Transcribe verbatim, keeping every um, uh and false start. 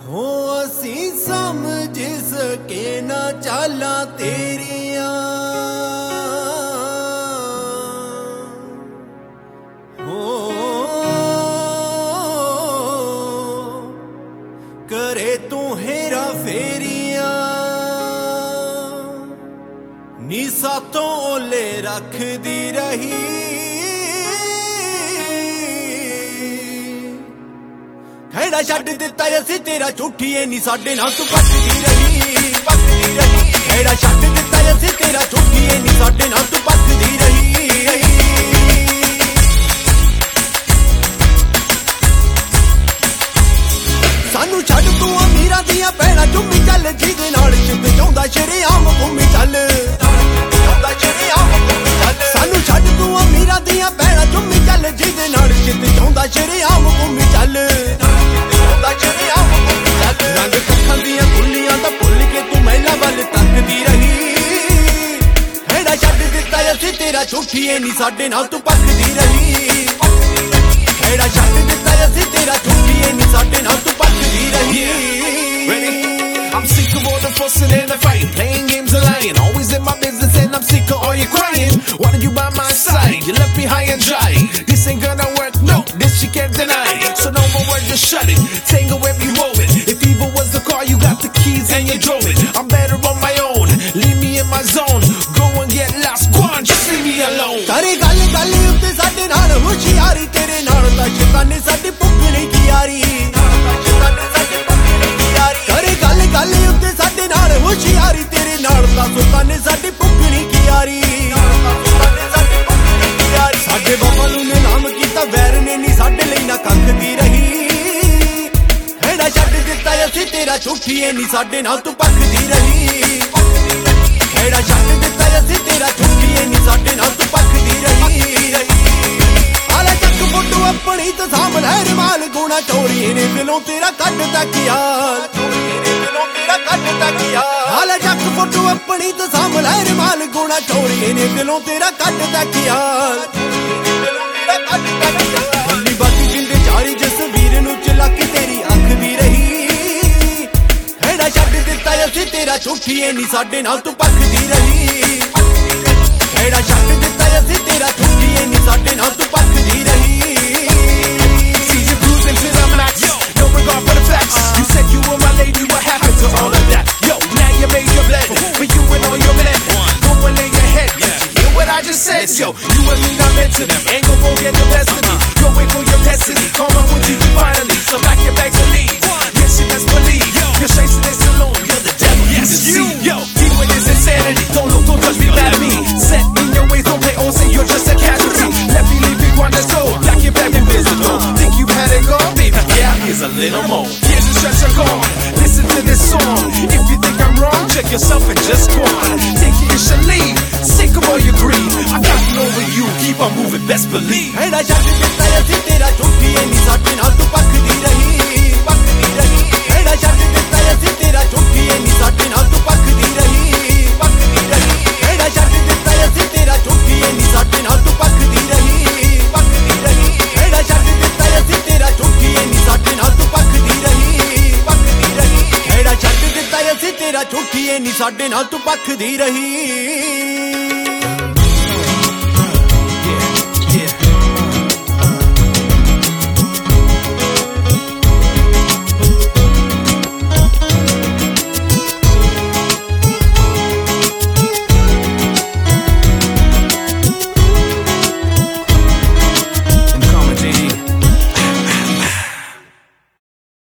हो असी समझ सके ना चाला तेरिया हो करे तू हेरा फेरिया नी सातों ओले रख दी रही खैड़ा छड्ड दिता असी तेरा झूठीए नी साडे नाल तू पकदी रही पकदी रही खैड़ा छड्ड दिता असी तेरा झूठीए नी साडे नाल तू पकदी रही सानू छड्ड तू अमीरां दियां भैणां चुम्मी चल जिहदे नाल चिप चाहुंदा शरेआम घूमी चल चाहुंदा शरेआम घूमी चल सानू छड्ड तू अमीरां दियां भैणां चुम्मी चल जिहदे नाल चिप चाहुंदा शरेआम घूमी चल रंग कखां दियां कुल्लियां दा भुल के तू महिला वल तकदी रही खैड़ा छड्ड दिता असी तेरा झूठीए नी साडे नाल तू पकदी रही खैड़ा छड्ड दिता असी तेरा झूठीए नी साडे नाल तू पकदी रही I'm sick of all the fussing and the fighting, playing games and lying, always in my business and I'm sick of all you crying. Wanted you by my side, you left me high and dry. This ain't gonna work, no, this you can't deny. So no more words, just shut it, tango when we roll it. If evil was the car, you got the keys and you drove it. I'm better on my own, leave me in my zone, go and get lost, go on, just leave me alone. करे गल गल उत्ते साडे नाल होशियारी तेरे नाल दा शैताने साडी पुगणी की यारी करे गल गल उत्ते साडे नाल होशियारी तेरे नाल दा शैताने साडी पुगणी की यारी साडे बाबा नूं ने नाम कीता वैर ने नी साडे लई ना कख दी रही खैड़ा छड्ड दिता असी तेरा झूठीए नी साडे नाल तू पकदी रही खैड़ा छड्ड दिता असी तेरा झूठीए नी साडे नाल तू पकदी रही आले चक फोटो अपनी तो सामने रुमाल गुना चोरी ने दिलों तेरा कटदा ख्याल आले चक फोटो अपनी तो सामने रुमाल गुना चोरी ने दिलों तेरा कटदा ख्याल बल्ली बाती जिंदे जारी जिस वीर नूं चला के तेरी अख दी रही खैड़ा छड्ड दिता असी तेरा झूठीए नी साडे नाल तू पकदी रही खैड़ा छड्ड दिता असी तेरा झूठीए नी साडे नाल तू पकदी रही See you cruising to the max, no regard for the facts. You said you were my lady, what happened to all of that? Yo, now you made your bled, but you and all your men, go and lay your head. Did you hear what I just said? Yo, you and me not meant to them, ain't gon' get the best of me. Go wait for your destiny, come on with you finally. So pack your bags and leave. Yes, you best believe you're chasing this alone. You're the devil, yes, you. Yo, deal with this insanity. Don't look, don't touch me, mad at me. Set in your ways, don't play, oh, say you're just a casualty. Let me leave it on the soul, pack your bag and visible. Think you had it gone, baby? Yeah, here's a little more. Here's a stretch of gone. Listen to this song. If you think I'm wrong, check yourself and just go on. Think you should leave. Sick of all your greed. I got it over you. Keep on moving, best believe. खैड़ा छड्ड दिता असी तेरा झूठीए नी साडे नाल तू पकदी रही पकदी रही खैड़ा छड्ड दिता असी तेरा झूठीए नी साडे नाल तू पकदी रही पकदी रही खैड़ा छड्ड दिता असी तेरा झूठीए नी साडे नाल तू पकदी रही पकदी रही खैड़ा छड्ड दिता असी तेरा झूठीए नी साडे नाल तू पकदी रही पकदी रही खैड़ा छड्ड दिता असी तेरा झूठीए नी साडे नाल तू पकदी रही।